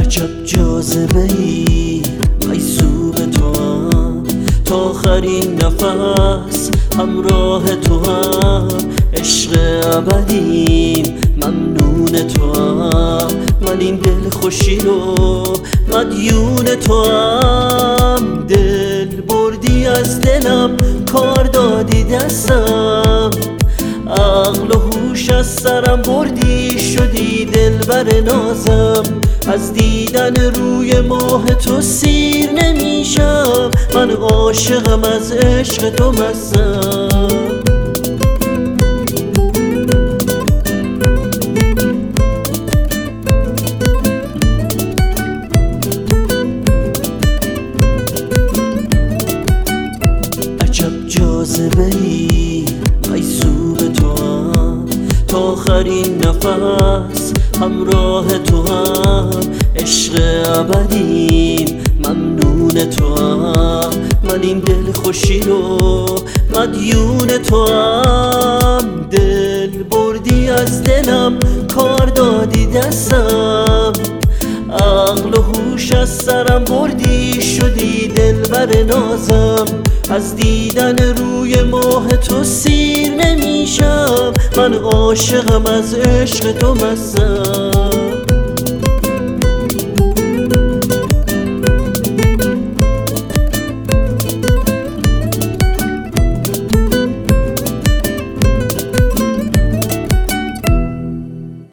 عجب جاذبه‌ای مجذوب توام، تا آخرین نفس همراه توام. عشق ابدیم ممنون توام، من این دل خوشی رو مدیون توام. دل بردی از دلم، کار دادی دستم، عقل و هوش از سرم بردی، شدی دلبر نازم. از دیدن روی ماه تو سیر نمیشم، من عاشقم از عشق تو مستم. عجب جاذبه‌ای مجذوب توام، تا آخرین نفس همراه توام. عشق ابدیم ممنون توام، من این دل خوشی رو مدیون توام. دل بردی از دلم، کار دادی دستم، عقل و هوش از سرم بردی، شدی دلبر نازم. از دیدن روی ماه تو سیر نمیشم، من عاشقم از عشق تو مستم.